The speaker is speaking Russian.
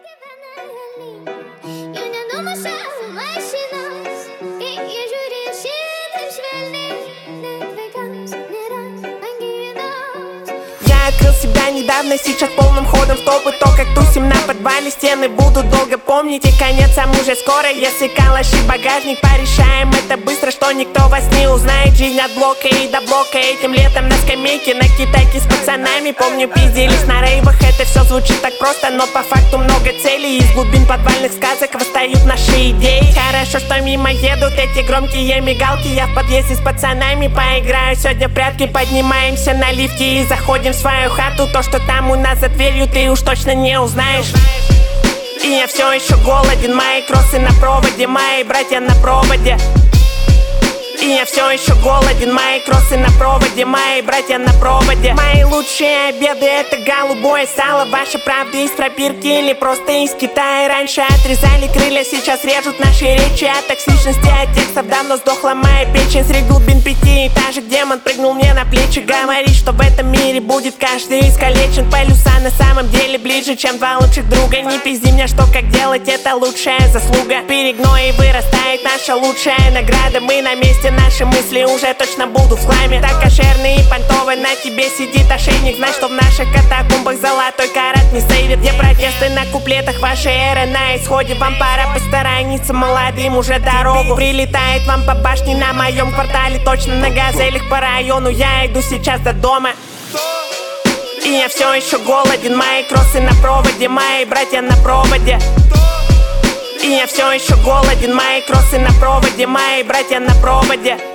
Я открыл себя недавно, сейчас полным ходом в топ. И то, как тусим на подвале, стены буду долго помнить. И конец сам уже скоро, если калаш и багажник. Порешаем это быстро, что никто вас не узнает. Жизнь от блока и до блока. Этим летом на скамейке на китайке с пацанами. Помню, пиздились на рейвах. Это все звучит так просто, но по факту много целей. Из глубин подвальных сказок восстают наши идеи. Хорошо, что мимо едут эти громкие мигалки. Я в подъезде с пацанами поиграю сегодня в прятки. Поднимаемся на лифте и заходим в свою хату. То, что там у нас за дверью, ты уж точно не узнаешь. И я все еще голоден, мои кроссы на проводе, мои братья на проводе. И я все еще голоден, мои кроссы на проводе, мои братья на проводе. Мои лучшие обеды — это голубое сало. Ваша правда из пробирки или просто из Китая? Раньше отрезали крылья, сейчас режут наши речи. От токсичности, от текстов давно сдохла моя печень. Среди глубин 5-этажек демон прыгнул мне на плечи. Говорит, что в этом мире будет каждый искалечен. Полюса на самом деле ближе, чем два лучших друга. Не пизди мне, что как делать, это лучшая заслуга. Перегной и вырастает наша лучшая награда. Мы на месте, наши мысли уже точно будут в хламе. Так кошерный и понтовый, на тебе сидит ошейник. Знай, что в наших катакомбах золотой карат не сейвит. Где протесты на куплетах, ваша эра на исходе. Вам пора посторониться, молодым уже дорогу. Прилетает вам по башне на моем квартале. Точно на газелях по району, я иду сейчас до дома. И я все еще голоден, мои кроссы на проводе, мои братья на проводе. И я все еще голоден, мои кроссы на проводе, мои братья на проводе.